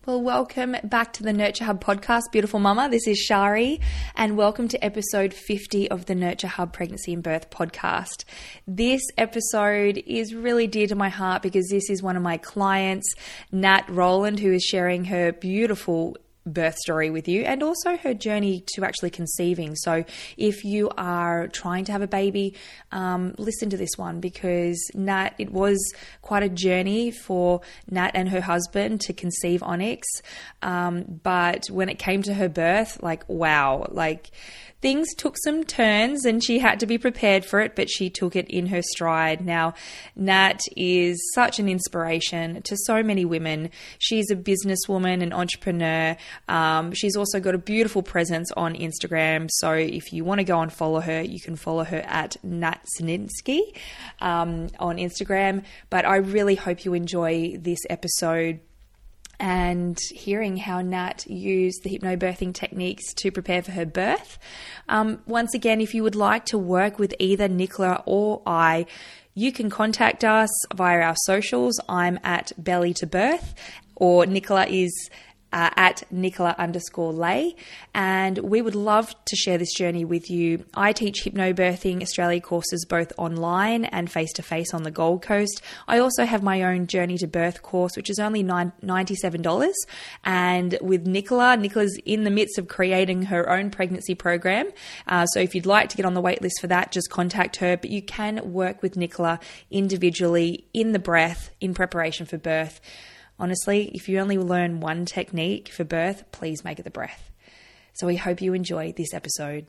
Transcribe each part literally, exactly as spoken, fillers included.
Well, welcome back to the Nurture Hub podcast, beautiful mama. This is Shari, and welcome to episode fifty of the Nurture Hub Pregnancy and Birth podcast. This episode is really dear to my heart because this is one of my clients, Nat Rowland, who is sharing her beautiful birth story with you and also her journey to actually conceiving. So if you are trying to have a baby, um, listen to this one because Nat, it was quite a journey for Nat and her husband to conceive Onyx. Um, but when it came to her birth, like, wow, like things took some turns and she had to be prepared for it, but she took it in her stride. Now, Nat is such an inspiration to so many women. She's a businesswoman, an entrepreneur. Um, she's also got a beautiful presence on Instagram. So if you want to go and follow her, you can follow her at Nat Sininsky um, on Instagram. But I really hope you enjoy this episode and hearing how Nat used the hypnobirthing techniques to prepare for her birth. Um, once again, if you would like to work with either Nicola or I, you can contact us via our socials. I'm at Belly to Birth, or Nicola is Uh, at Nicola underscore Lay, and we would love to share this journey with you. I teach Hypnobirthing Australia courses both online and face-to-face on the Gold Coast. I also have my own Journey to Birth course, which is only ninety-seven dollars. And with Nicola, Nicola's in the midst of creating her own pregnancy program. Uh, so if you'd like to get on the wait list for that, just contact her. But you can work with Nicola individually in the breath in preparation for birth. Honestly, if you only learn one technique for birth, please make it the breath. So we hope you enjoy this episode.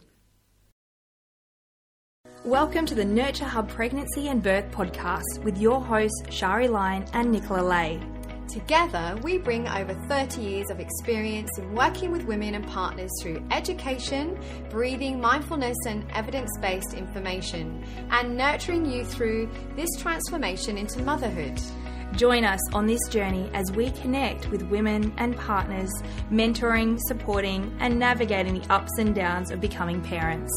Welcome to the Nurture Hub Pregnancy and Birth podcast with your hosts, Shari Line and Nicola Lay. Together, we bring over thirty years of experience in working with women and partners through education, breathing, mindfulness, and evidence-based information, and nurturing you through this transformation into motherhood. Join us on this journey as we connect with women and partners, mentoring, supporting, and navigating the ups and downs of becoming parents.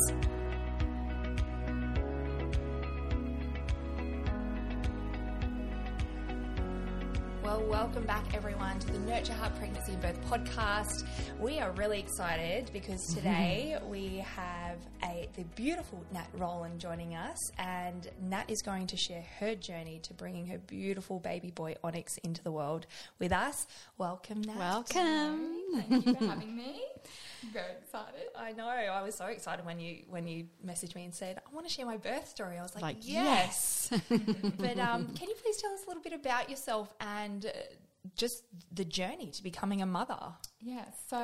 Well, welcome back everyone to the Nurture Hub Pregnancy and Birth podcast. We are really excited because today we have a the beautiful Nat Rowland joining us, and Nat is going to share her journey to bringing her beautiful baby boy Onyx into the world with us. Welcome, Nat. Welcome. Thank you for having me. I'm very excited. I know. I was so excited when you when you messaged me and said, I want to share my birth story. I was like, Like, yes. But um, can you please tell us a little bit about yourself and uh, just the journey to becoming a mother? Yeah, so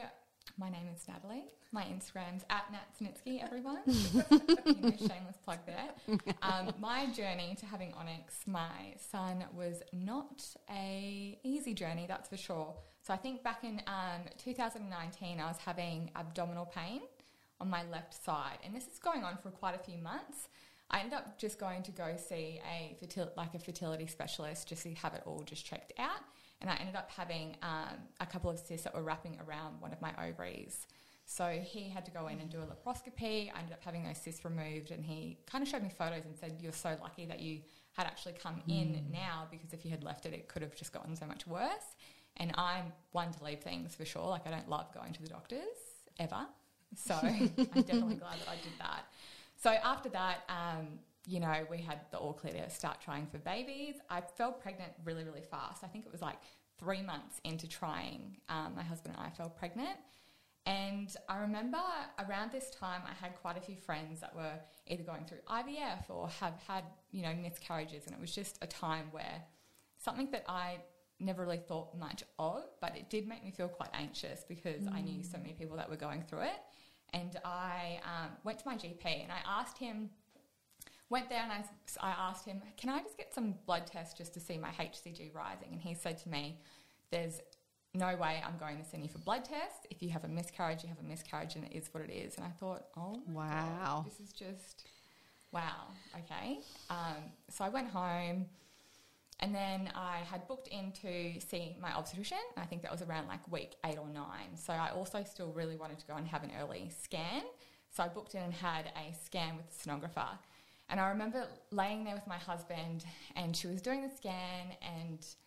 my name is Natalie. My Instagram's at Nat Snitsky, everyone. You know, shameless plug there. Um, my journey to having Onyx, my son, was not a easy journey, that's for sure. So I think back in um, two thousand nineteen, I was having abdominal pain on my left side, and this is going on for quite a few months. I ended up just going to go see a fertil- like a fertility specialist just to have it all just checked out, and I ended up having um, a couple of cysts that were wrapping around one of my ovaries. So he had to go in and do a laparoscopy. I ended up having those cysts removed, and he kind of showed me photos and said, you're so lucky that you had actually come mm. in now, because if you had left it, it could have just gotten so much worse. And I'm one to leave things for sure. Like, I don't love going to the doctors ever. So I'm definitely glad that I did that. So after that, um, you know, we had the all clear to start trying for babies. I fell pregnant really, really fast. I think it was like three months into trying. Um, my husband and I fell pregnant. And I remember around this time I had quite a few friends that were either going through I V F or have had, you know, miscarriages. And it was just a time where something that I never really thought much of, but it did make me feel quite anxious because mm. I knew so many people that were going through it. And I um, went to my G P and I asked him, went there and I, I asked him, can I just get some blood tests just to see my H C G rising? And he said to me, there's no way I'm going to send you for blood tests. If you have a miscarriage, you have a miscarriage, and it is what it is. And I thought, oh, my wow, God, this is just, wow, okay. Um, so I went home, and then I had booked in to see my obstetrician. I think that was around like week eight or nine. So I also still really wanted to go and have an early scan. So I booked in and had a scan with the sonographer. And I remember laying there with my husband, and she was doing the scan, and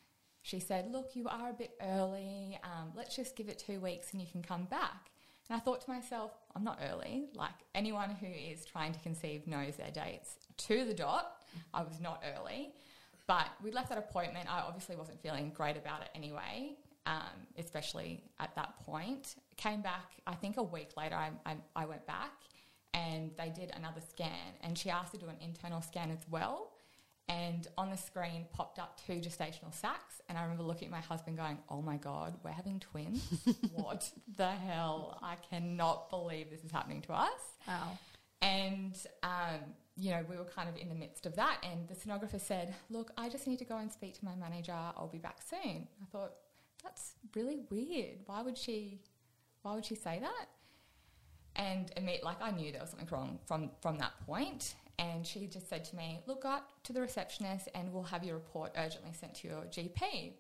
she said, look, you are a bit early. Um, let's just give it two weeks and you can come back. And I thought to myself, I'm not early. Like anyone who is trying to conceive knows their dates to the dot. I was not early. But we left that appointment. I obviously wasn't feeling great about it anyway, um, especially at that point. Came back, I think a week later I, I, I went back and they did another scan, and she asked to do an internal scan as well. And on the screen popped up two gestational sacs, and I remember looking at my husband going, oh my God, we're having twins? What the hell? I cannot believe this is happening to us. Wow. And, um, you know, we were kind of in the midst of that, and the sonographer said, look, I just need to go and speak to my manager. I'll be back soon. I thought, that's really weird. Why would she, why would she say that? And, imme- like, I knew there was something wrong from, from that point. And she just said to me, look, go up to the receptionist and we'll have your report urgently sent to your G P.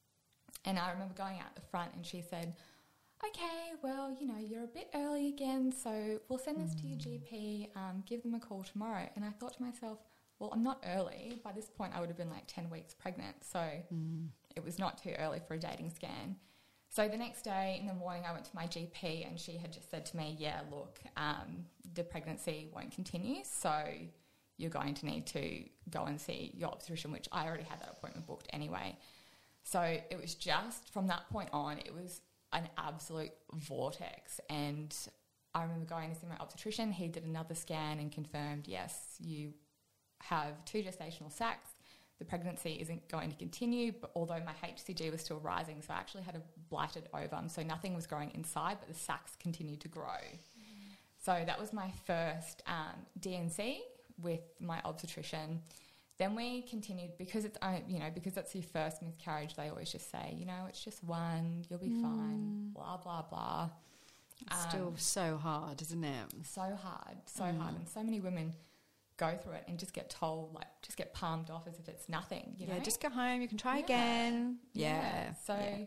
And I remember going out the front and she said, okay, well, you know, you're a bit early again, so we'll send this mm. to your G P, um, give them a call tomorrow. And I thought to myself, well, I'm not early. By this point, I would have been like ten weeks pregnant, so mm. it was not too early for a dating scan. So the next day in the morning, I went to my G P and she had just said to me, yeah, look, um, the pregnancy won't continue, so you're going to need to go and see your obstetrician, which I already had that appointment booked anyway. So it was just from that point on, it was an absolute vortex. And I remember going to see my obstetrician. He did another scan and confirmed, yes, you have two gestational sacs. The pregnancy isn't going to continue, but although my H C G was still rising, so I actually had a blighted ovum, so nothing was growing inside, but the sacs continued to grow. Mm. So that was my first um, D and C with my obstetrician. Then we continued, because it's, uh, you know, because that's your first miscarriage, they always just say, you know, it's just one, you'll be mm. fine, blah, blah, blah. It's um, still so hard, isn't it? So hard, so mm. hard. And so many women go through it and just get told, like, just get palmed off as if it's nothing, you know? Yeah, just go home, you can try yeah. again. Yeah. yeah. So yeah.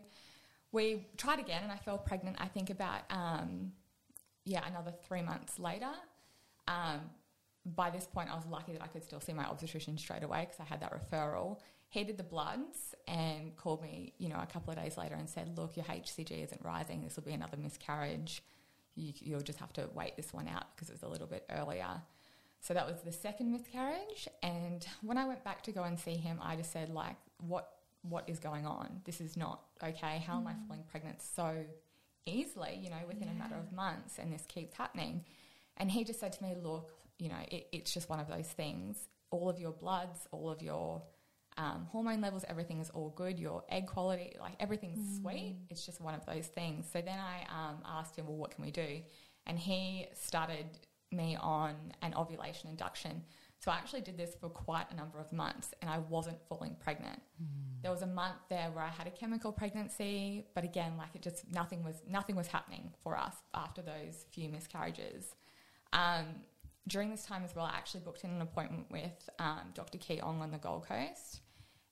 we tried again and I fell pregnant, I think about, um, yeah, another three months later. Um, by this point, I was lucky that I could still see my obstetrician straight away because I had that referral. He did the bloods and called me, you know, a couple of days later and said, look, your H C G isn't rising. This will be another miscarriage. You, you'll just have to wait this one out because it was a little bit earlier. So that was the second miscarriage. And when I went back to go and see him, I just said, like, what what is going on? This is not okay. How mm. am I falling pregnant so easily, you know, within yeah. a matter of months, and this keeps happening? And he just said to me, look, you know, it, it's just one of those things. All of your bloods, all of your um, hormone levels, everything is all good. Your egg quality, like everything's mm. sweet. It's just one of those things. So then I um, asked him, well, what can we do? And he started me on an ovulation induction. So I actually did this for quite a number of months and I wasn't falling pregnant. Mm. There was a month there where I had a chemical pregnancy, but again, like it just, nothing was, nothing was happening for us after those few miscarriages. Um, during this time as well, I actually booked in an appointment with um, Doctor Kee Ong on the Gold Coast,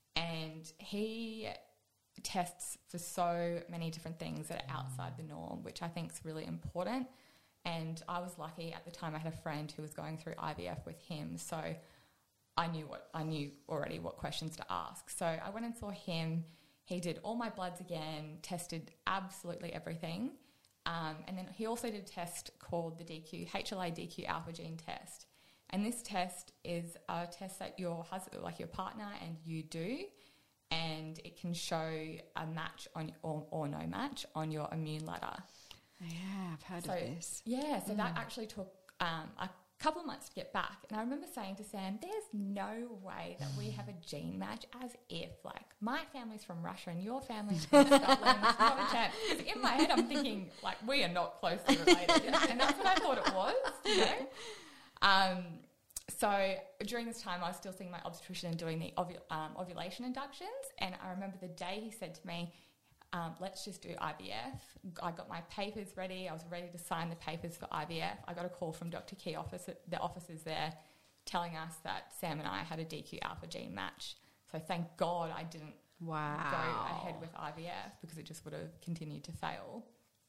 and he tests for so many different things that are outside the norm, which I think is really important. And I was lucky at the time. I had a friend who was going through I V F with him, so I knew what I knew already what questions to ask. So I went and saw him. He did all my bloods again, tested absolutely everything, um, and then he also did a test called the D Q H L A D Q alpha gene test. And this test is a test that your husband, like your partner, and you do, and it can show a match on or, or no match on your immune ladder. Yeah, I've heard so, of this. Yeah, so mm. that actually took um, a couple of months to get back. And I remember saying to Sam, there's no way that we have a gene match, as if, like, my family's from Russia and your family's from Scotland. It's not a chance. Because in my head, I'm thinking, like, we are not closely related. And that's what I thought it was, you know. Um, so during this time, I was still seeing my obstetrician and doing the ovu- um, ovulation inductions. And I remember the day he said to me, Um, let's just do I V F. I got my papers ready. I was ready to sign the papers for I V F. I got a call from Doctor Kee office, the officers there, telling us that Sam and I had a D Q alpha gene match. So thank God I didn't wow. go ahead with I V F because it just would have continued to fail.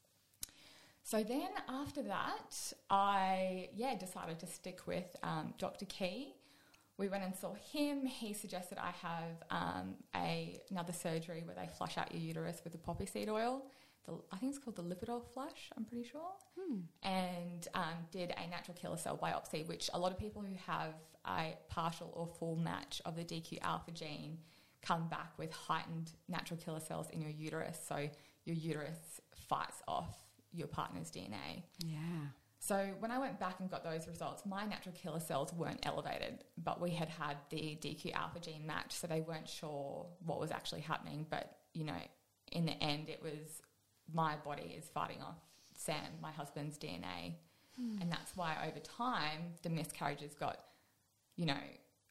So then after that, I yeah decided to stick with um, Doctor Kee. we went and saw him. He suggested I have um, a another surgery where they flush out your uterus with the poppy seed oil. The, I think it's called the Lipitor flush, I'm pretty sure. Hmm. And um, did a natural killer cell biopsy, which a lot of people who have a partial or full match of the D Q alpha gene come back with heightened natural killer cells in your uterus. So your uterus fights off your partner's D N A. Yeah. So when I went back and got those results, my natural killer cells weren't elevated, but we had had the D Q alpha gene match, so they weren't sure what was actually happening. But, you know, in the end, it was my body is fighting off Sam, my husband's D N A. Hmm. And that's why over time the miscarriages got, you know,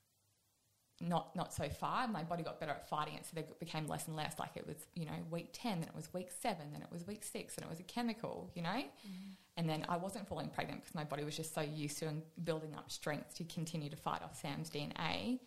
not not so far. My body got better at fighting it, so they became less and less. Like it was, you know, week ten, then it was week seven, then it was week six, and it was a chemical, you know. Mm. And then I wasn't falling pregnant because my body was just so used to and building up strength to continue to fight off Sam's D N A.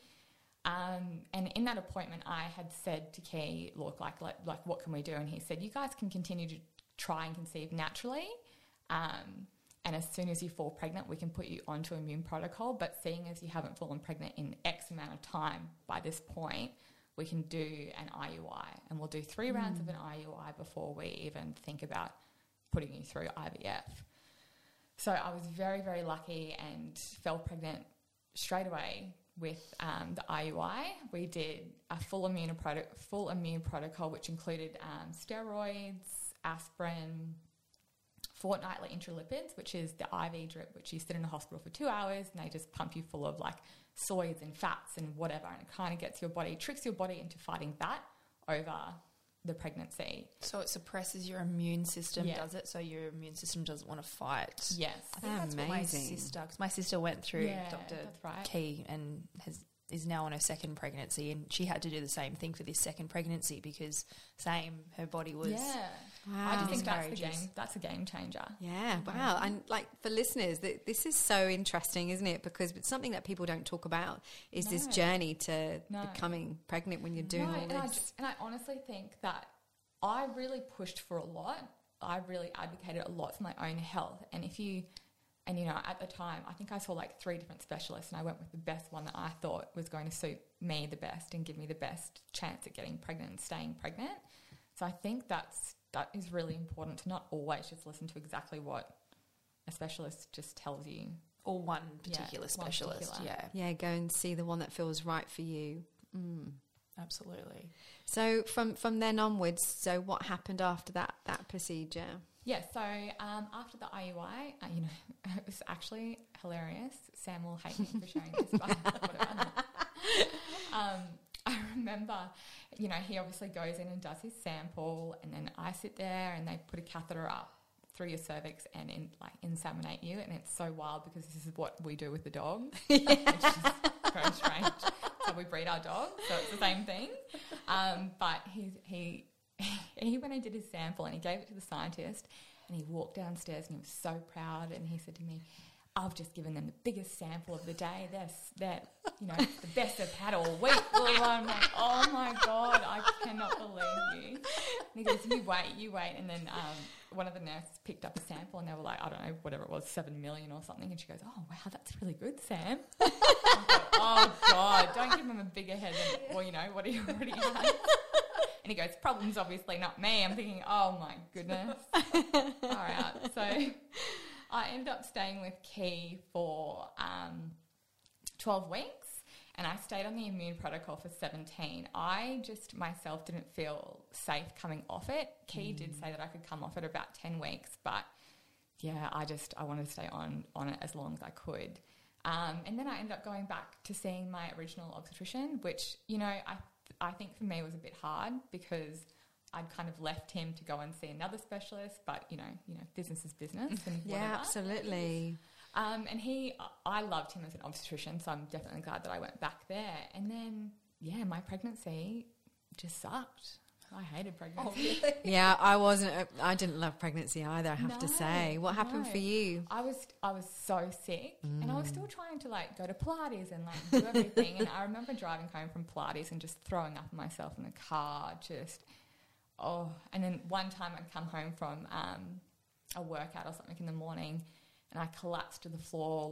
Um, and in that appointment, I had said to Key, look, like, like, like, what can we do? And he said, you guys can continue to try and conceive naturally. Um, and as soon as you fall pregnant, we can put you onto immune protocol. But seeing as you haven't fallen pregnant in X amount of time by this point, we can do an I U I. And we'll do three mm. rounds of an I U I before we even think about putting you through I V F. So I was very, very lucky and fell pregnant straight away with um, the I U I. We did a full immune, proto- full immune protocol, which included um, steroids, aspirin, fortnightly intralipids, which is the I V drip, which you sit in a hospital for two hours and they just pump you full of like soys and fats and whatever, and it kind of gets your body, tricks your body into fighting that over the pregnancy. So it suppresses your immune system, yeah. does it? So your immune system doesn't want to fight. Yes. I think that's what my sister, because my sister went through yeah, Doctor right. Key and has is now on her second pregnancy, and she had to do the same thing for this second pregnancy because same, her body was... Yeah. Wow. I just think that's the game, that's a game changer. Yeah, wow. And like for listeners, th- this is so interesting, isn't it? Because it's something that people don't talk about is no. this journey to no. becoming pregnant when you're doing no, all and this. I just, and I honestly think that I really pushed for a lot. I really advocated a lot for my own health. And if you, and you know, at the time, I think I saw like three different specialists and I went with the best one that I thought was going to suit me the best and give me the best chance at getting pregnant and staying pregnant. So I think that's, that is really important to not always just listen to exactly what a specialist just tells you. Or one particular yeah, specialist, one particular. yeah. Yeah, go and see the one that feels right for you. Mm. Absolutely. So from, from then onwards, so what happened after that, that procedure? Yeah, so um, after the I U I, uh, you know, it was actually hilarious. Sam will hate me for sharing this, but whatever. um, I remember, you know, he obviously goes in and does his sample, and then I sit there and they put a catheter up through your cervix and in, like inseminate you, and it's so wild because this is what we do with the dog, yeah. which is very strange. So we breed our dog, so it's the same thing. Um, but he he he went and did his sample and he gave it to the scientist, and he walked downstairs and he was so proud, and he said to me, I've just given them the biggest sample of the day. They're, they're you know, the best they've had all week. I'm like, oh my God, I cannot believe you. And he goes, you wait, you wait. And then um, one of the nurses picked up a sample and they were like, I don't know, whatever it was, seven million or something. And she goes, oh, wow, that's really good, Sam. I thought, oh God, don't give him a bigger head than, well, you know, what he already had. And he goes, problem's obviously not me. I'm thinking, oh my goodness. All right. So I ended up staying with Key for um, twelve weeks, and I stayed on the immune protocol for seventeen. I just myself didn't feel safe coming off it. Key mm. did say that I could come off it about ten weeks, but yeah, I just, I wanted to stay on, on it as long as I could. Um, and then I ended up going back to seeing my original obstetrician, which, you know, I I think for me was a bit hard because I'd kind of left him to go and see another specialist, but, you know, you know, business is business. And yeah, whatever. absolutely. Um, and he, I loved him as an obstetrician, so I'm definitely glad that I went back there. And then, yeah, my pregnancy just sucked. I hated pregnancy. Oh, really? Yeah, I wasn't, I didn't love pregnancy either, I have no, to say. What happened no. for you? I was I was so sick mm. and I was still trying to like go to Pilates and like do everything. And I remember driving home from Pilates and just throwing up on myself in the car, just, oh. And then one time I'd come home from um, a workout or something in the morning and I collapsed to the floor like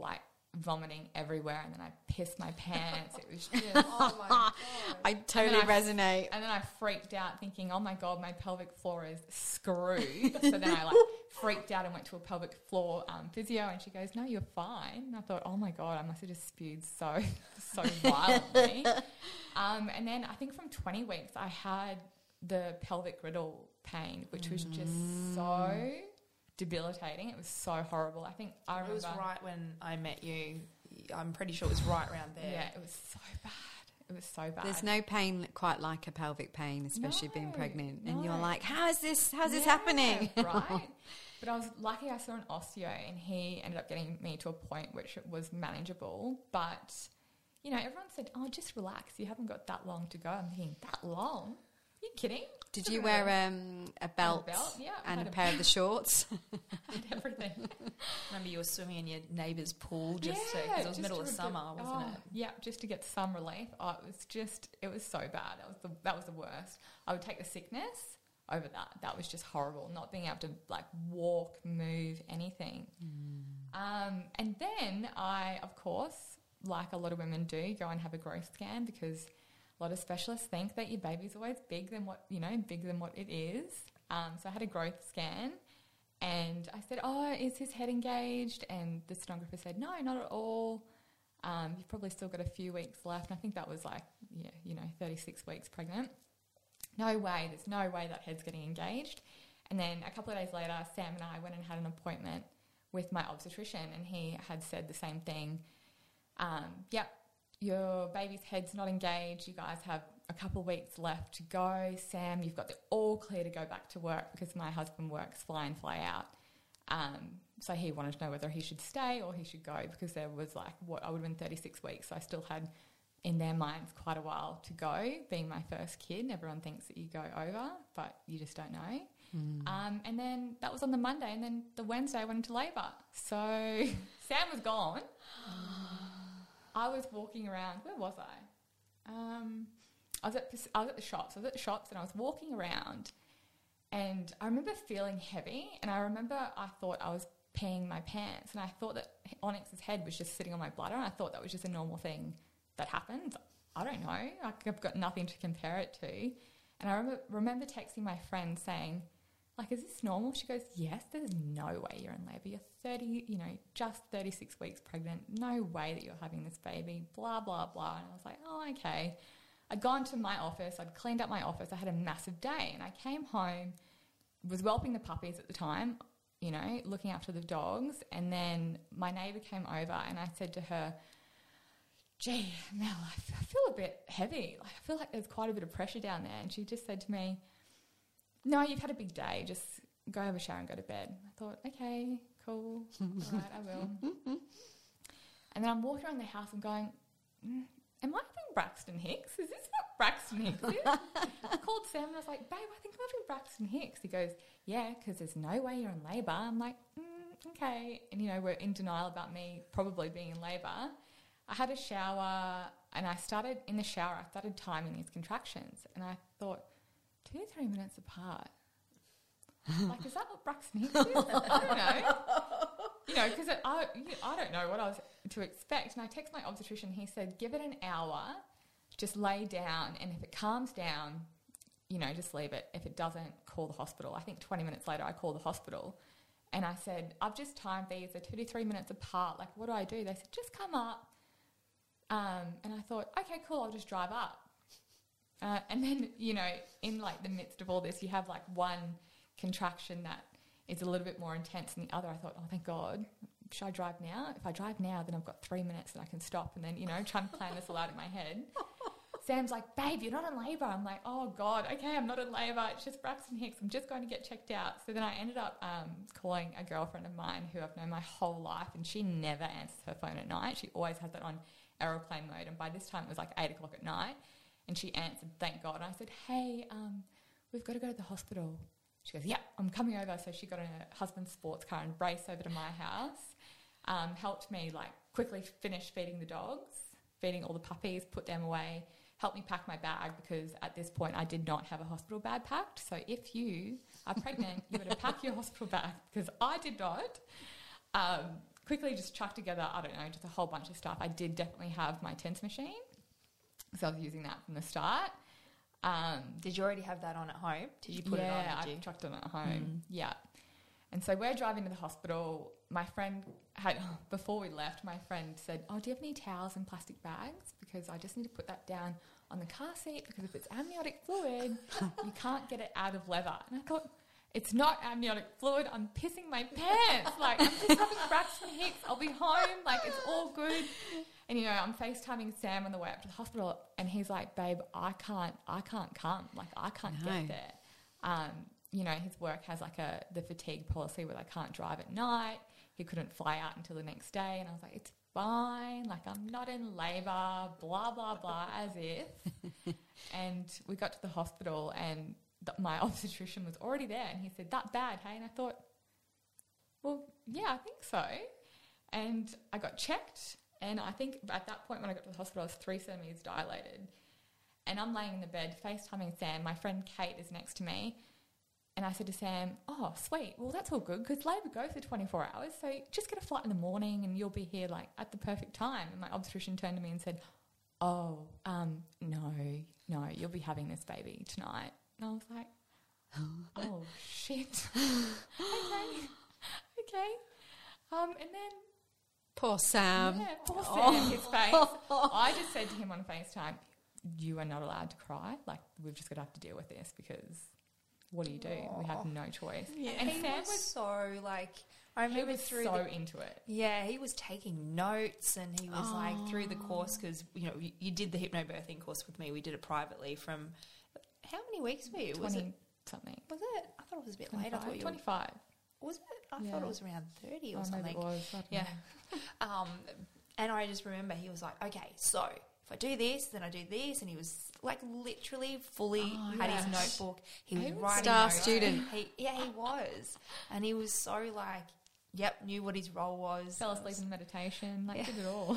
vomiting everywhere, and then I pissed my pants. It was just Oh my God. I totally And then I- resonate. And then I freaked out thinking, oh my God, my pelvic floor is screwed. So then I like freaked out and went to a pelvic floor um, physio, and she goes, no, you're fine. And I thought, oh my God, I must have just spewed so, so violently. um, and then I think from twenty weeks, I had the pelvic girdle pain, which was just so debilitating. It was so horrible. I think I remember. It was right when I met you. I'm pretty sure it was right around there. Yeah, it was so bad. It was so bad. There's no pain quite like a pelvic pain, especially No, being pregnant. no. And you're like, how is this, how's this Yeah, happening? Right. But I was lucky I saw an osteo, and he ended up getting me to a point which was manageable. But, you know, everyone said, oh, just relax. You haven't got that long to go. I'm thinking, that long? Are you kidding? Did you wear um, a belt, belt, yeah, I and had a a pair of the shorts? I had everything. Remember you were swimming in your neighbour's pool just to, Yeah, because it was just middle to of get- summer, wasn't oh, it? Yeah, just to get some relief. Oh, it was just, it was so bad. That was the that was the worst. I would take the sickness over that. That was just horrible. Not being able to like walk, move, anything. Mm. Um, and then I, of course, like a lot of women do, go and have a growth scan, because a lot of specialists think that your baby's always big than what, you know, bigger than what it is. Um, so I had a growth scan, and I said, oh, is his head engaged? And the sonographer said, no, not at all. Um, you've probably still got a few weeks left. And I think that was like, yeah, you know, thirty-six weeks pregnant. No way, there's no way that head's getting engaged. And then a couple of days later, Sam and I went and had an appointment with my obstetrician, and he had said the same thing. Um, yep, your baby's head's not engaged. You guys have a couple of weeks left to go. Sam, you've got the all clear to go back to work, because my husband works fly in, fly out. Um, so he wanted to know whether he should stay or he should go, because there was like, what, I would have been thirty-six weeks. So I still had, in their minds, quite a while to go. Being my first kid, everyone thinks that you go over, but you just don't know. Mm. Um, and then that was on the Monday, and then the Wednesday I went into labour. So Sam was gone. I was walking around. Where was I? Um, I was at I was at the shops. I was at the shops, and I was walking around, and I remember feeling heavy. And I remember I thought I was peeing my pants, and I thought that Onyx's head was just sitting on my bladder, and I thought that was just a normal thing that happens. I don't know. I've got nothing to compare it to. And I remember, remember texting my friend saying, like, is this normal? She goes, yes, there's no way you're in labour. You're thirty, you know, just thirty-six weeks pregnant. No way that you're having this baby, blah, blah, blah. And I was like, oh, okay. I'd gone to my office. I'd cleaned up my office. I had a massive day. And I came home, was whelping the puppies at the time, you know, looking after the dogs. And then my neighbour came over, and I said to her, gee, Mel, I feel a bit heavy. Like, I feel like there's quite a bit of pressure down there. And she just said to me, no, you've had a big day. Just go have a shower and go to bed. I thought, okay, cool. All right, I will. And then I'm walking around the house and going, mm, am I having Braxton Hicks? Is this what Braxton Hicks is? I called Sam and I was like, babe, I think I'm having Braxton Hicks. He goes, yeah, because there's no way you're in labour. I'm like, mm, okay. And, you know, we're in denial about me probably being in labour. I had a shower, and I started, in the shower, I started timing these contractions. And I thought, two to three minutes apart. Like, is that what Braxton Hicks is? I don't know. You know, because I, I don't know what I was to expect. And I text my obstetrician. He said, give it an hour, just lay down, and if it calms down, you know, just leave it. If it doesn't, call the hospital. I think twenty minutes later, I called the hospital. And I said, I've just timed these. They're two to three minutes apart. Like, what do I do? They said, just come up. Um, and I thought, okay, cool, I'll just drive up. Uh, and then, you know, in like the midst of all this, you have like one contraction that is a little bit more intense than the other. I thought, oh, thank God. Should I drive now? If I drive now, then I've got three minutes and I can stop. And then, you know, trying to plan this all out in my head. Sam's like, babe, you're not in labour. I'm like, oh, God, okay, I'm not in labour. It's just Braxton Hicks. I'm just going to get checked out. So then I ended up um, calling a girlfriend of mine who I've known my whole life, and she never answers her phone at night. She always has that on aeroplane mode. And by this time, it was like eight o'clock at night. And she answered, thank God. And I said, hey, um, we've got to go to the hospital. She goes, yeah, I'm coming over. So she got in her husband's sports car and raced over to my house, um, helped me like quickly finish feeding the dogs, feeding all the puppies, put them away, helped me pack my bag, because at this point I did not have a hospital bag packed. So if you are pregnant, you better pack your hospital bag, because I did not. Um, quickly just chucked together, I don't know, just a whole bunch of stuff. I did definitely have my TENS machine, so I was using that from the start. Um, Did you already have that on at home? Did you put yeah, it on? Did I you? chucked it on at home. Mm. Yeah. And so we're driving to the hospital. My friend had, before we left, my friend said, oh, do you have any towels and plastic bags? Because I just need to put that down on the car seat because if it's amniotic fluid, you can't get it out of leather. And I thought, it's not amniotic fluid. I'm pissing my pants. Like, I'm just having Braxton Hicks. I'll be home. Like, it's all good. And, you know, I'm FaceTiming Sam on the way up to the hospital and he's like, babe, I can't, I can't come. Like, I can't No. get there. Um, you know, his work has like a the fatigue policy where they can't drive at night. He couldn't fly out until the next day. And I was like, it's fine. Like, I'm not in labour, blah, blah, blah, as if. And we got to the hospital and th- my obstetrician was already there. And he said, that bad, hey? And I thought, well, yeah, I think so. And I got checked. And I think at that point when I got to the hospital, I was three centimetres dilated. And I'm laying in the bed, FaceTiming Sam. My friend Kate is next to me. And I said to Sam, oh, sweet. Well, that's all good because labour goes for twenty-four hours. So just get a flight in the morning and you'll be here like at the perfect time. And my obstetrician turned to me and said, oh, um, no, no, you'll be having this baby tonight. And I was like, oh, shit. okay. Okay. Um, and then... Poor Sam. Yeah, poor Sam, his face. I just said to him on FaceTime, you are not allowed to cry. Like, we've just got to have to deal with this because... what do you do? Aww. We have no choice. Yeah. And he Sam was was, so like, I he remember was through so the, into it. yeah, he was taking notes and he was like through the course Oh. because, you know, you, you did the hypnobirthing course with me. We did it privately from, how many weeks were you? Was it, twenty something. was it? I thought it was a bit late. I thought you were, twenty-five. was it? I Yeah. thought it was around thirty or Oh, something. maybe it was. I don't Yeah. know. Um, and I just remember he was like, okay, so if I do this, then I do this. And he was like literally fully Oh, had his yeah. notebook. He was He was writing Star notes. student. He, yeah, he was. And he was so like, yep, knew what his role was. Fell I asleep was- in meditation. Like, Yeah. did it all.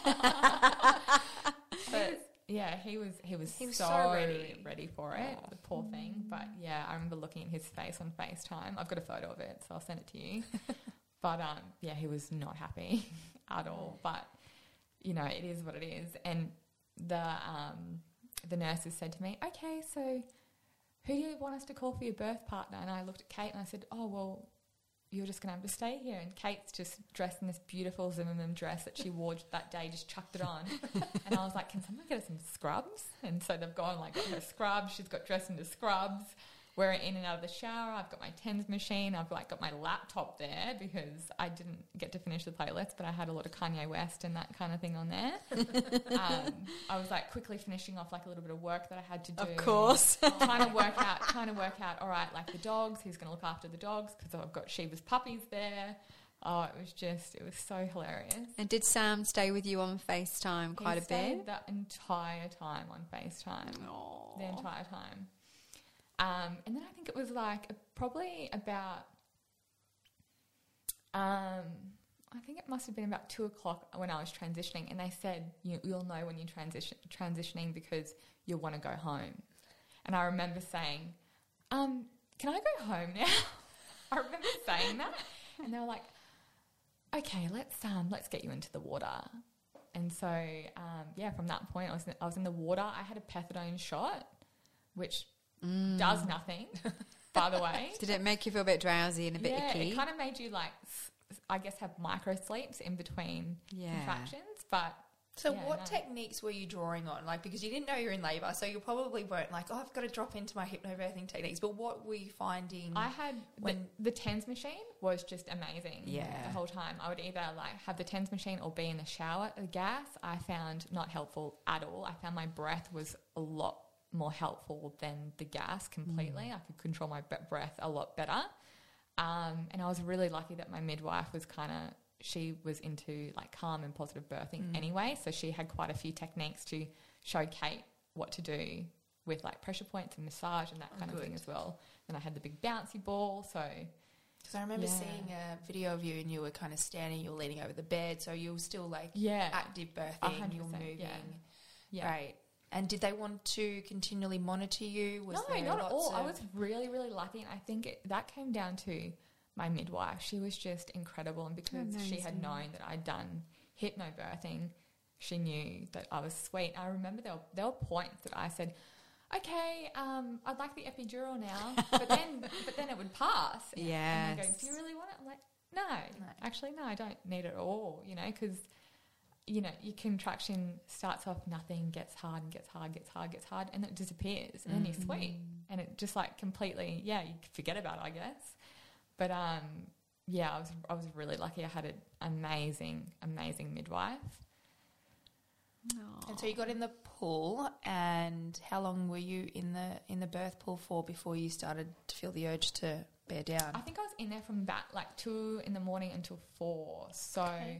But Yeah, he was he was, He was so, so ready. ready. for it, Oh. the poor thing. But yeah, I remember looking at his face on FaceTime. I've got a photo of it, so I'll send it to you. But um, yeah, he was not happy at all. But you know, it is what it is. And the um, the nurses said to me, "Okay, so who do you want us to call for your birth partner?" And I looked at Kate and I said, "Oh well, you're just going to have to stay here." And Kate's just dressed in this beautiful Zimmermann dress that she wore that day, just chucked it on. And I was like, can someone get her some scrubs? And so they've gone, like, got her scrubs. She's got dressed into scrubs. We're in and out of the shower. I've got my TENS machine. I've, like, got my laptop there because I didn't get to finish the playlist, but I had a lot of Kanye West and that kind of thing on there. um, I was, like, quickly finishing off, like, a little bit of work that I had to do. Of course. trying to work out, trying to work out, all right, like the dogs, who's going to look after the dogs because I've got Shiva's puppies there. Oh, it was just, it was so hilarious. And did Sam stay with you on FaceTime quite he a stayed bit? that entire time on FaceTime, Aww. the entire time. Um, and then I think it was like a, probably about, um, I think it must have been about two o'clock when I was transitioning, and they said you, you'll know when you're transition transitioning because you'll want to go home. And I remember saying, um, "Can I go home now?" I remember saying that, and they were like, "Okay, let's um, let's get you into the water." And so, um, yeah, from that point, I was in, I was in the water. I had a pethidone shot, which Mm. does nothing, by the way. Did it make you feel a bit drowsy and a bit Yeah, icky? it kind of made you like, s- I guess, have micro sleeps in between Yeah. contractions. But so yeah, what no. techniques were you drawing on? Like, because you didn't know you were in labour, so you probably weren't like, oh, I've got to drop into my hypnobirthing techniques. But what were you finding? I had when- the, the TENS machine was just amazing. Yeah. the whole time I would either like have the TENS machine or be in the shower. The gas I found not helpful at all. I found my breath was a lot more helpful than the gas completely. Mm. I could control my b- breath a lot better. Um, and I was really lucky that my midwife was kind of, she was into like calm and positive birthing Mm. anyway. So she had quite a few techniques to show Kate what to do with like pressure points and massage and that Oh, kind of thing good. as well. And I had the big bouncy ball. So Because I remember Yeah. seeing a video of you and you were kind of standing, you were leaning over the bed, so you were still like yeah, active birthing, A hundred you were percent, moving. yeah. yeah. Right. And did they want to continually monitor you? Was no, there not at lots all. I of- was really, really lucky. And I think it, that came down to my midwife, she was just incredible. And because Amazing. She had known that I'd done hypnobirthing, she knew that I was sweet. I remember there were, there were points that I said, okay, um, I'd like the epidural now, but then but then it would pass. Yeah. And they go, do you really want it? I'm like, no, no. actually, no, I don't need it at all, you know, because, you know, your contraction starts off nothing, gets hard and gets hard, gets hard, gets hard, and it disappears, and mm. then you're sweet. And it just like completely, yeah, you forget about it, I guess. But, um, yeah, I was I was really lucky. I had an amazing, amazing midwife. Aww. And so you got in the pool, and how long were you in the in the birth pool for before you started to feel the urge to bear down? I think I was in there from about like two in the morning until four. So okay.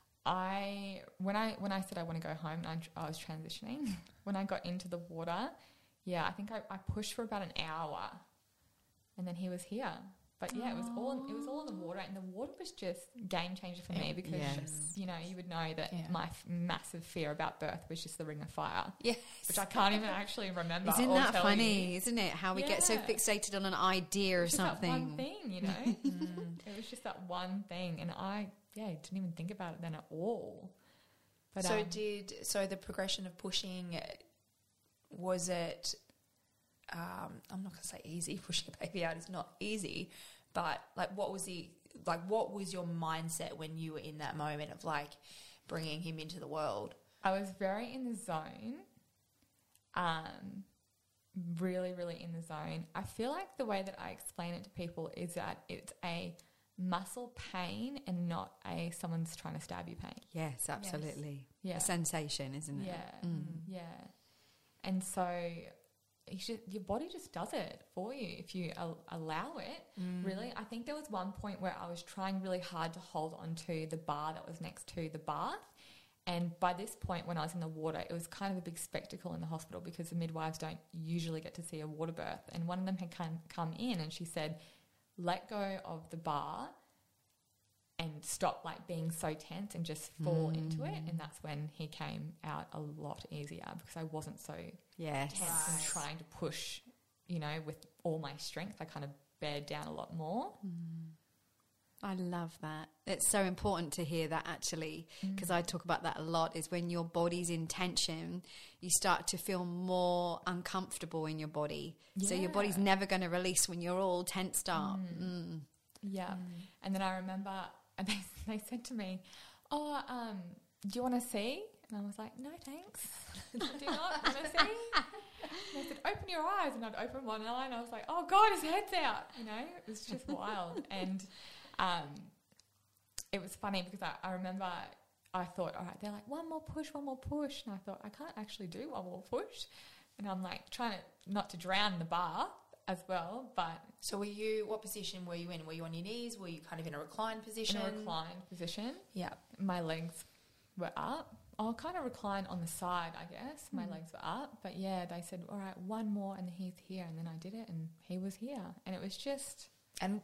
I when I when I said I want to go home, and I, I was transitioning. When I got into the water, yeah, I think I, I pushed for about an hour, and then he was here. But yeah, it was all it was all in the water, and the water was just game changer for me because yes. you know you would know that yeah. my f- massive fear about birth was just the ring of fire, yes, which I can't even actually remember. Isn't or that tell funny? You. Isn't it how we yeah. get so fixated on an idea or just something? That one thing, you know, it was just that one thing, and I yeah didn't even think about it then at all. But so um, did so the progression of pushing, was it? Um, I'm not going to say easy. Pushing a baby out is not easy. But like, what was the like? What was your mindset when you were in that moment of like bringing him into the world? I was very in the zone, um, really, really in the zone. I feel like the way that I explain it to people is that it's a muscle pain and not a someone's trying to stab you pain. Yes, absolutely. Yes. Yeah, a sensation, isn't it? Yeah, mm. yeah. And so. You should, your body just does it for you if you al- allow it, mm. really. I think there was one point where I was trying really hard to hold onto the bar that was next to the bath. And by this point, when I was in the water, it was kind of a big spectacle in the hospital because the midwives don't usually get to see a water birth. And one of them had come, come in and she said, let go of the bar and stop like being so tense and just fall mm. into it. And that's when he came out a lot easier because I wasn't so yes. tense right. and trying to push, you know, with all my strength. I kind of bared down a lot more. Mm. I love that. It's so important to hear that actually, because mm. I talk about that a lot, is when your body's in tension, you start to feel more uncomfortable in your body. Yeah. So your body's never going to release when you're all tensed up. Mm. Mm. Yeah. Mm. And then I remember they, they said to me, oh, um, do you want to see? And I was like, no, thanks. I do not want to see. And they said, open your eyes. And I'd open one eye and I was like, oh, God, his head's out. You know, it was just wild. And um, it was funny because I, I remember I thought, all right, they're like, one more push, one more push. And I thought, I can't actually do one more push. And I'm like trying to not to drown in the bath as well. But so were you, what position were you in? Were you on your knees? Were you kind of in a reclined position? In a reclined position. Yeah. My legs were up. I'll kind of recline on the side, I guess. My mm. legs were up. But, yeah, they said, all right, one more, and he's here. And then I did it, and he was here. And it was just... And,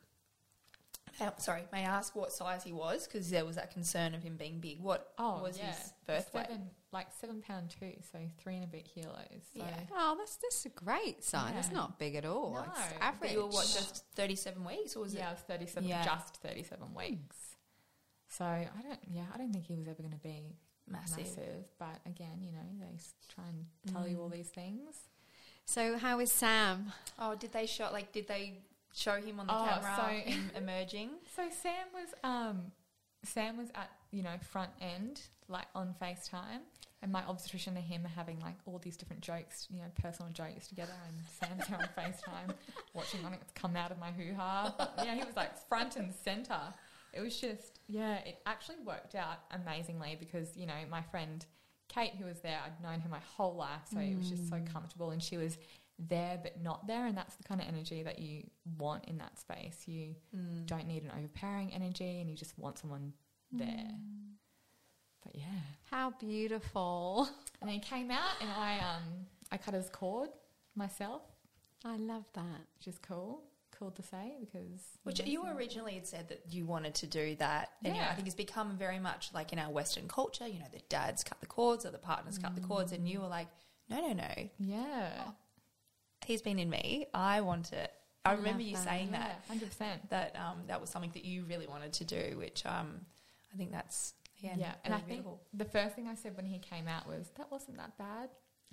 uh, sorry, may I ask what size he was? Because there was that concern of him being big. What oh, was yeah. his birth seven, weight? Like seven pound two, so three and a bit kilos. So. Yeah. Oh, that's, that's a great size. Yeah. That's not big at all. No. It's average. But you were, what, just thirty-seven weeks? Or was yeah, it? I was thirty-seven, yeah. just thirty-seven weeks. So, I don't, yeah, I don't think he was ever going to be... Massive. massive, but again, you know, they try and tell mm. you all these things. So, how is Sam? Oh, did they show like did they show him on the oh, camera so, him emerging? So Sam was um, Sam was at you know front end like on FaceTime, and my obstetrician and him are having like all these different jokes, you know, personal jokes together, and Sam's there on FaceTime watching on it come out of my hoo ha. Yeah, he was like front and center. It was just, yeah, it actually worked out amazingly because, you know, my friend Kate, who was there, I'd known her my whole life, so mm. it was just so comfortable, and she was there but not there, and that's the kind of energy that you want in that space. You mm. don't need an overpowering energy, and you just want someone there. Mm. But, yeah. How beautiful. And then he came out, and I, um, I cut his cord myself. I love that. Which is cool. Cool to say because... Which you originally had said that you wanted to do that. And, yeah. you know, I think it's become very much like in our Western culture, you know, the dads cut the cords or the partners mm. cut the cords, and you were like, no, no, no. Yeah. Oh, he's been in me. I want it. I, I remember love you that. saying Yeah, that. one hundred percent. That um, that was something that you really wanted to do, which um, I think that's yeah, Yeah, and I really think beautiful. the first thing I said when he came out was, that wasn't that bad.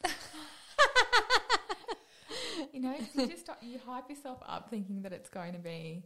You know, 'cause you just start, you hype yourself up thinking that it's going to be,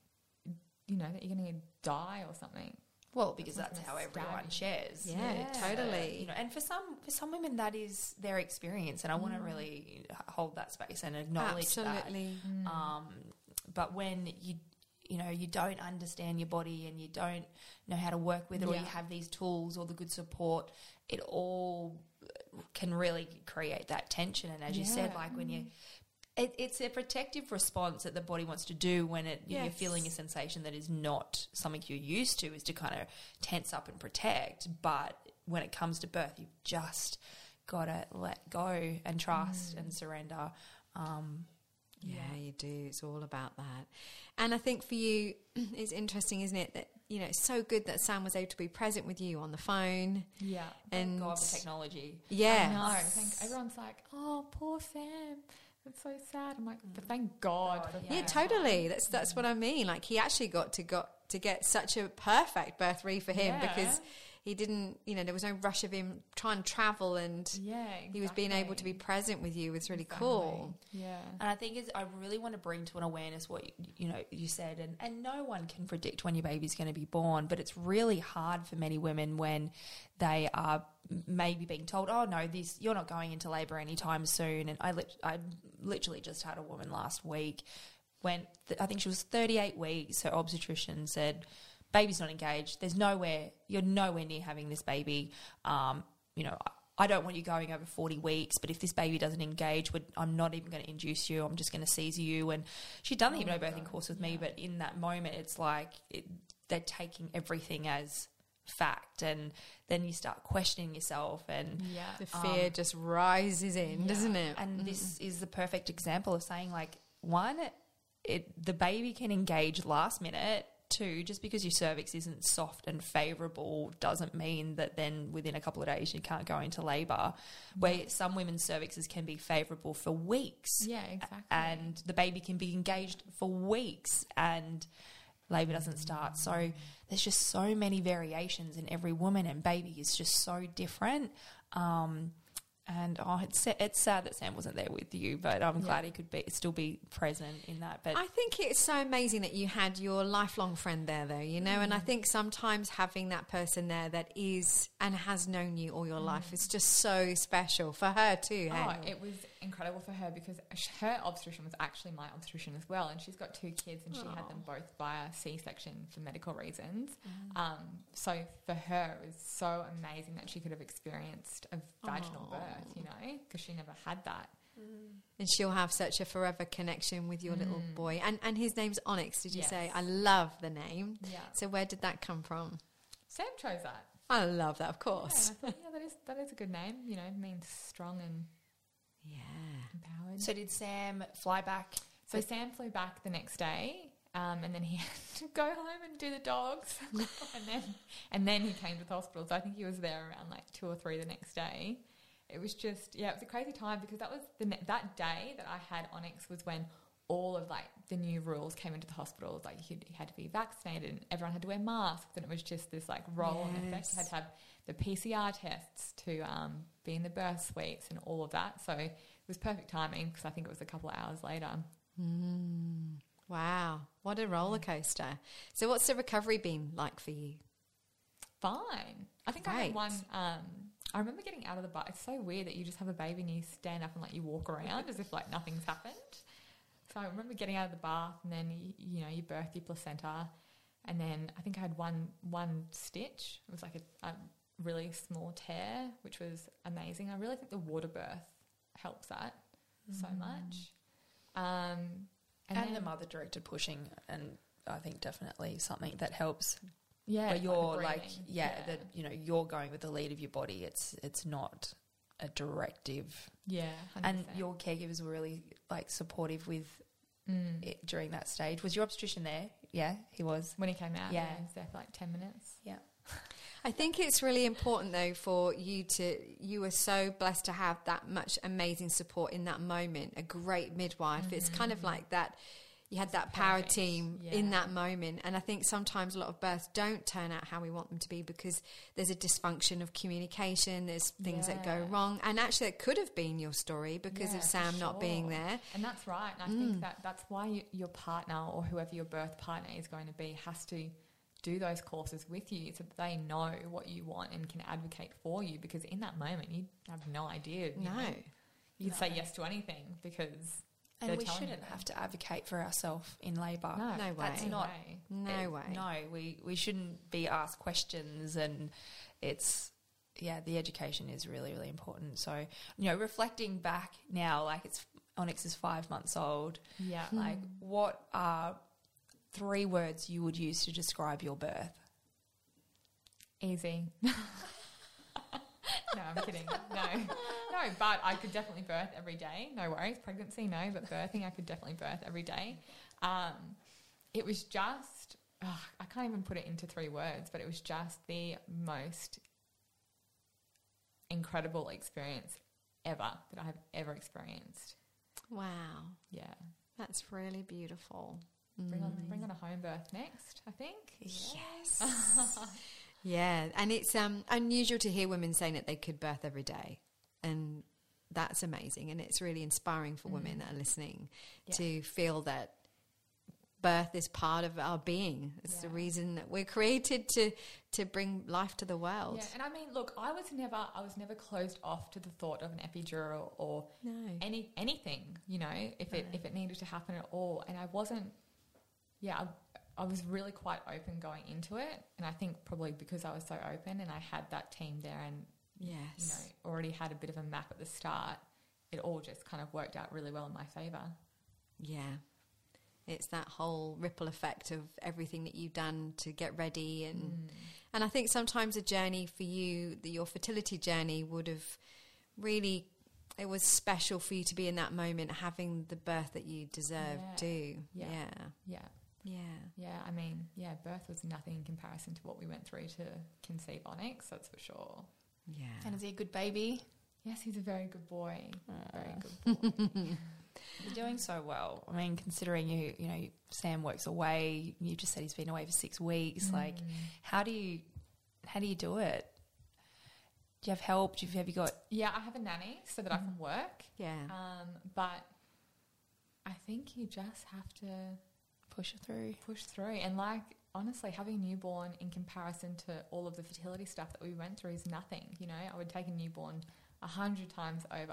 you know, that you're going to die or something. Well, because Someone's that's how gonna stab everyone you. shares. Yeah, totally. You know, and for some for some women that is their experience, and I want to really hold that space and acknowledge Absolutely. that. Um, but when you you know you don't understand your body and you don't know how to work with it, or Yeah. you have these tools or the good support, it all can really create that tension. And as you said, Yeah. like when you. It, it's a protective response that the body wants to do when it you're Yes. feeling a sensation that is not something you're used to, is to kind of tense up and protect. But when it comes to birth, you've just got to let go and trust and surrender. Um, Yeah, you do. It's all about that. And I think for you, it's interesting, isn't it, that, you know, it's so good that Sam was able to be present with you on the phone. Yeah. And God, the technology. yeah. No, thank, everyone's like, oh, poor Sam. It's so sad. I'm like, but thank God. God, for Yeah, that. totally. That's that's what I mean. Like, he actually got to got to get such a perfect birth read for him Yeah. because he didn't, you know, there was no rush of him trying to travel, and Yeah, exactly. he was being able to be present with you. Was really cool. Yeah. And I think is I really want to bring to an awareness what you, you know you said, and, and no one can predict when your baby's going to be born, but it's really hard for many women when they are maybe being told, oh no, this you're not going into labour anytime soon. And I lit, I literally just had a woman last week when th- I think she was thirty-eight weeks. Her obstetrician said, baby's not engaged. There's nowhere, you're nowhere near having this baby. Um, you know, I don't want you going over forty weeks, but if this baby doesn't engage, we're, I'm not even going to induce you. I'm just going to seize you. And she'd done the Oh my hypnobirthing God, course with me, yeah. but in that moment, it's like it, they're taking everything as fact. And then you start questioning yourself. And Yeah. The fear Um, just rises in, yeah. doesn't it? and this is the perfect example of saying, like, one, it the baby can engage last minute. Two, just because your cervix isn't soft and favourable doesn't mean that then within a couple of days you can't go into labour. Where some women's cervixes can be favourable for weeks, Yeah, exactly. and the baby can be engaged for weeks and labour doesn't start. So there's just so many variations in every woman, and baby is just so different. Um, and oh, it's sa- it's sad that Sam wasn't there with you, but I'm Yeah. glad he could be still be present in that. But I think it's so amazing that you had your lifelong friend there, though, you know, and I think sometimes having that person there that is and has known you all your life is just so special for her too. Oh, Hey? it was incredible for her because sh- her obstetrician was actually my obstetrician as well, and she's got two kids, and she had them both via C-section for medical reasons. Um, so for her, it was so amazing that she could have experienced a vaginal Aw. birth, you know, because she never had that. And she'll have such a forever connection with your little boy. And and his name's Onyx, did you Yes. say? I love the name. Yeah. So where did that come from? Sam chose that. I love that, of Yeah, course. and I thought, yeah, that is that is a good name. You know, it means strong and Yeah. empowered. so did Sam fly back? So Sam flew back the next day, um, and then he had to go home and do the dogs, and then and then he came to the hospital. So I think he was there around like two or three the next day. It was just yeah, it was a crazy time because that was the ne- that day that I had Onyx was when all of like the new rules came into the hospitals. Like you had to be vaccinated, and everyone had to wear masks, and it was just this like roll-on effect. You had to have the P C R tests to um, be in the birth suites and all of that. So it was perfect timing because I think it was a couple of hours later. Mm. Wow. What a roller coaster. So what's the recovery been like for you? Fine. I think I Great. had one. Um, I remember getting out of the bar. It's so weird that you just have a baby and you stand up and like you walk around as if like nothing's happened. So I remember getting out of the bath and then you, you know you birth your placenta, and then I think I had one one stitch. It was like a, a really small tear, which was amazing. I really think the water birth helps that so much. Um, and And, then, the mother directed pushing, and I think definitely something that helps. yeah, Where like the you're like, breathing. yeah, that you know you're going with the lead of your body. It's it's not a directive. yeah, one hundred And percent. your caregivers were really like supportive with Mm. it during that stage. Was your obstetrician there? Yeah, he was. When he came out, Yeah. yeah, he was there for like ten minutes. Yeah. I think it's really important though for you to, you were so blessed to have that much amazing support in that moment, a great midwife. It's kind of like that, you had that power perfect. team Yeah. in that moment. And I think sometimes a lot of births don't turn out how we want them to be because there's a dysfunction of communication, there's things that go Yeah. wrong. And actually it could have been your story because Yeah, of for Sam not being sure. there. And that's right. And I Mm. think that that's why you, your partner or whoever your birth partner is going to be has to do those courses with you so that they know what you want and can advocate for you, because in that moment you have no idea. You No. know, you'd No. say yes to anything because And they're we telling shouldn't you. have to advocate for ourselves in labour. No, No way. That's not. way. No it- way. No, we, we shouldn't be asked questions, and it's, yeah, the education is really, really important. So, you know, reflecting back now, like it's, Onyx is five months old. Yeah. Like, what are three words you would use to describe your birth? Easy. No, I'm kidding. No, no, but I could definitely birth every day. No worries. Pregnancy, no, but birthing, I could definitely birth every day. Um, it was just, ugh, I can't even put it into three words, but it was just the most incredible experience ever that I have ever experienced. Wow. Yeah. That's really beautiful. Bring on, bring on a home birth next, I think. Yes. Yeah, and it's um, unusual to hear women saying that they could birth every day, and that's amazing, and it's really inspiring for women that are listening Yeah. to feel that birth is part of our being. It's the Yeah. reason that we're created to to bring life to the world. Yeah, and I mean, look, I was never, I was never closed off to the thought of an epidural or No. any anything, you know, if it if it needed to happen at all. And I wasn't, yeah, I, I was really quite open going into it, and I think probably because I was so open and I had that team there, and you Yes. know, already had a bit of a map at the start, it all just kind of worked out really well in my favour. Yeah. It's that whole ripple effect of everything that you've done to get ready. And Mm. and I think sometimes a journey for you, the, your fertility journey would have really, it was special for you to be in that moment having the birth that you deserved Yeah. too. Yeah. Yeah. Yeah. Yeah. Yeah, I mean, yeah, birth was nothing in comparison to what we went through to conceive Onyx, that's for sure. Yeah. And is he a good baby? Yes, he's a very good boy. Very good boy. You're doing so well. I mean, considering you, you know, Sam works away. You just said he's been away for six weeks. Like, how do you, how do you do it? Do you have help? Do you, have you got? Yeah, I have a nanny so that I can work. Yeah. Um, but I think you just have to Push it through. push through. And like, honestly, having a newborn in comparison to all of the fertility stuff that we went through is nothing. You know, I would take a newborn a hundred times over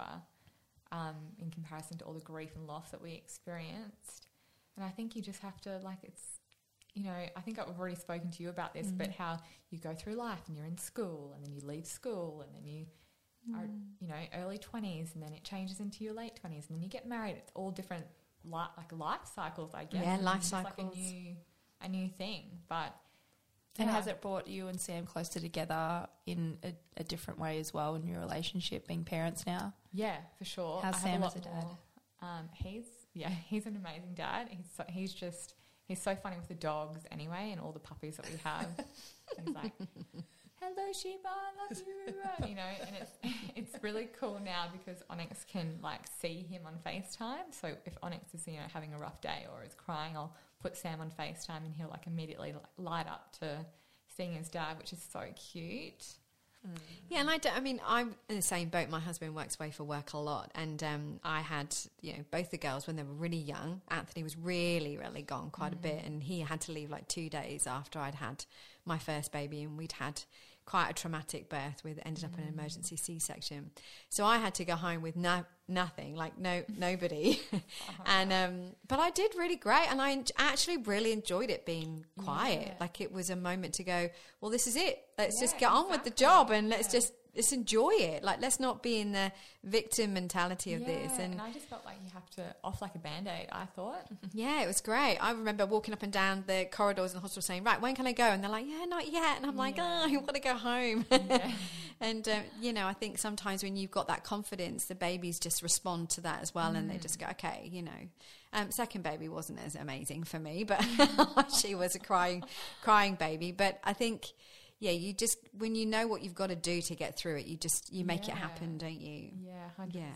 um, in comparison to all the grief and loss that we experienced. And I think you just have to, like, it's, you know, I think I've already spoken to you about this, but how you go through life and you're in school and then you leave school and then you are, you know, early twenties and then it changes into your late twenties and then you get married. It's all different, li- like life cycles, I guess. Yeah, And life it's just cycles. Like a new, a new thing, but And yeah. has it brought you and Sam closer together in a, a different way as well in your relationship, being parents now? Yeah, for sure. How's I have Sam lot as a dad? more- Um, he's yeah, he's an amazing dad. He's so, he's just he's so funny with the dogs anyway, and all the puppies that we have. He's like, "Hello, Sheba, I love you," you know. And it's it's really cool now because Onyx can like see him on FaceTime. So if Onyx is, you know, having a rough day or is crying, I'll put Sam on FaceTime and he'll like immediately like, light up to seeing his dad, which is so cute. Yeah, and I, don't, I mean, I'm in the same boat. My husband works away for work a lot, and um, I had, you know, both the girls when they were really young. Anthony was really, really gone quite a bit, and he had to leave like two days after I'd had my first baby, and we'd had quite a traumatic birth with ended up in an emergency C-section. So I had to go home with no, nothing, like no nobody. and um, but I did really great, and I en- actually really enjoyed it being quiet. Yeah. Like it was a moment to go, well, this is it. Let's just Yeah, get on with the exactly. job, and let's Yeah. just let's enjoy it. Like let's not be in the victim mentality of this. Yeah, And, and I just felt like you have to off like a band-aid, I thought. yeah, it was great. I remember walking up and down the corridors in the hospital saying, right, when can I go? And they're like, yeah, not yet. And I'm like, Yeah. oh, I want to go home. Yeah. And, um, you know, I think sometimes when you've got that confidence, the babies just respond to that as well. And they just go, okay, you know. Um, second baby wasn't as amazing for me, but she was a crying, crying baby. But I think, yeah, you just, when you know what you've got to do to get through it, you just, you make it Yeah. happen, don't you? Yeah, one hundred percent. Yeah.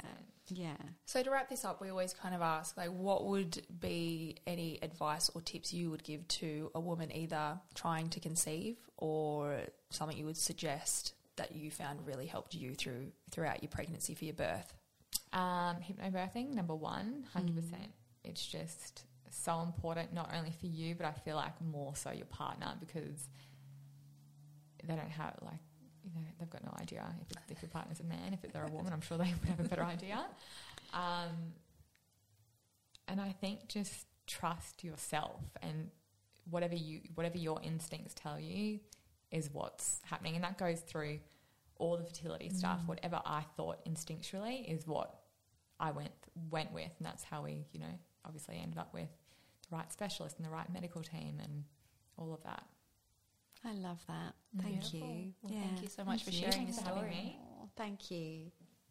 Yeah. So to wrap this up, we always kind of ask, like, what would be any advice or tips you would give to a woman either trying to conceive or something you would suggest that you found really helped you through throughout your pregnancy for your birth? Um, hypnobirthing, number one, one hundred percent. Mm. It's just so important, not only for you, but I feel like more so your partner, because they don't have, like, you know, they've got no idea if, it's, if your partner's a man. If they're a woman, I'm sure they would have a better idea. Um, and I think just trust yourself, and whatever you, whatever your instincts tell you is what's happening. And that goes through all the fertility mm. stuff. Whatever I thought instinctually is what I went went with, and that's how we, you know, obviously ended up with the right specialist and the right medical team and all of that. I love that. Thank Beautiful. you. Well, yeah. Thank you so much Thank for you. sharing your Thanks for having story. me. Oh, thank you.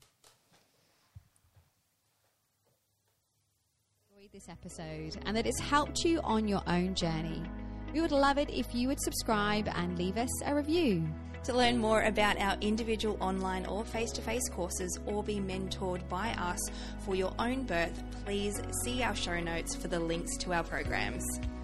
Enjoyed this episode and that it's helped you on your own journey. We would love it if you would subscribe and leave us a review. To learn more about our individual online or face-to-face courses or be mentored by us for your own birth, please see our show notes for the links to our programs.